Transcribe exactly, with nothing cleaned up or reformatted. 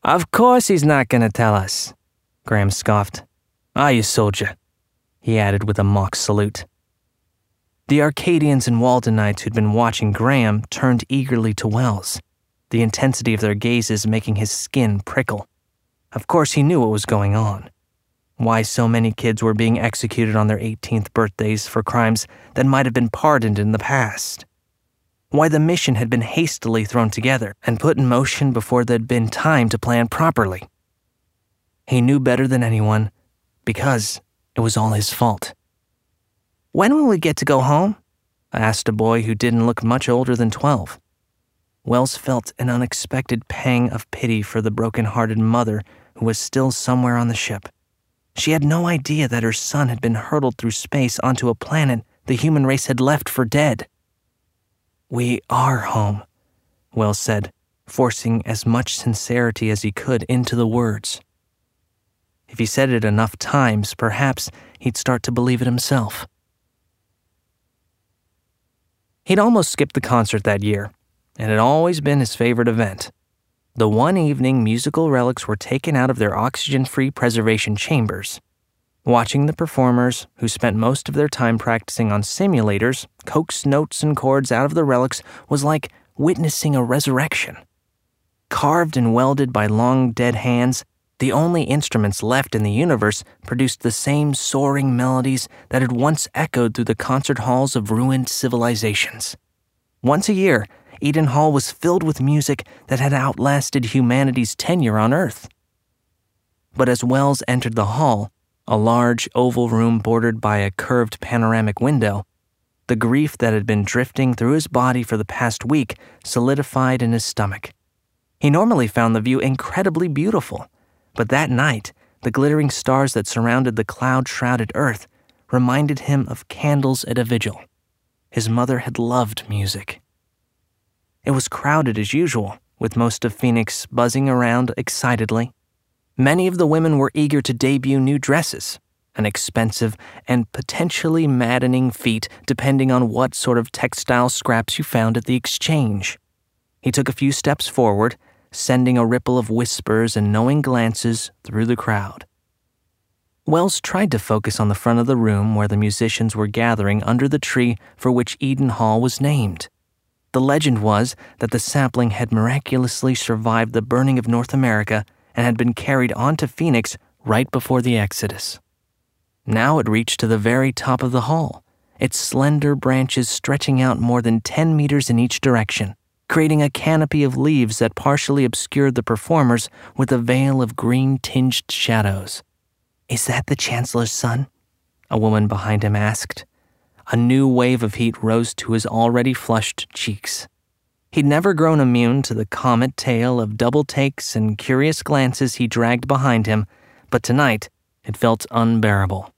Of course he's not going to tell us, Graham scoffed. "Are you, soldier?" he added with a mock salute. The Arcadians and Waldenites who'd been watching Graham turned eagerly to Wells, the intensity of their gazes making his skin prickle. Of course he knew what was going on. Why so many kids were being executed on their eighteenth birthdays for crimes that might have been pardoned in the past. Why the mission had been hastily thrown together and put in motion before there'd been time to plan properly. He knew better than anyone, because it was all his fault. "When will we get to go home?" asked a boy who didn't look much older than twelve. Wells felt an unexpected pang of pity for the broken-hearted mother who was still somewhere on the ship. She had no idea that her son had been hurtled through space onto a planet the human race had left for dead. "We are home," Wells said, forcing as much sincerity as he could into the words. If he said it enough times, perhaps he'd start to believe it himself. He'd almost skipped the concert that year. It had always been his favorite event. The one evening musical relics were taken out of their oxygen-free preservation chambers. Watching the performers, who spent most of their time practicing on simulators, coax notes and chords out of the relics was like witnessing a resurrection. Carved and welded by long dead hands, the only instruments left in the universe produced the same soaring melodies that had once echoed through the concert halls of ruined civilizations. Once a year, Eden Hall was filled with music that had outlasted humanity's tenure on Earth. But as Wells entered the hall, a large oval room bordered by a curved panoramic window, the grief that had been drifting through his body for the past week solidified in his stomach. He normally found the view incredibly beautiful, but that night, the glittering stars that surrounded the cloud-shrouded Earth reminded him of candles at a vigil. His mother had loved music. It was crowded as usual, with most of Phoenix buzzing around excitedly. Many of the women were eager to debut new dresses, an expensive and potentially maddening feat depending on what sort of textile scraps you found at the exchange. He took a few steps forward, sending a ripple of whispers and knowing glances through the crowd. Wells tried to focus on the front of the room where the musicians were gathering under the tree for which Eden Hall was named. The legend was that the sapling had miraculously survived the burning of North America and had been carried onto Phoenix right before the Exodus. Now it reached to the very top of the hall, its slender branches stretching out more than ten meters in each direction, creating a canopy of leaves that partially obscured the performers with a veil of green-tinged shadows. "Is that the Chancellor's son?" a woman behind him asked. A new wave of heat rose to his already flushed cheeks. He'd never grown immune to the comet tale of double takes and curious glances he dragged behind him, but tonight it felt unbearable.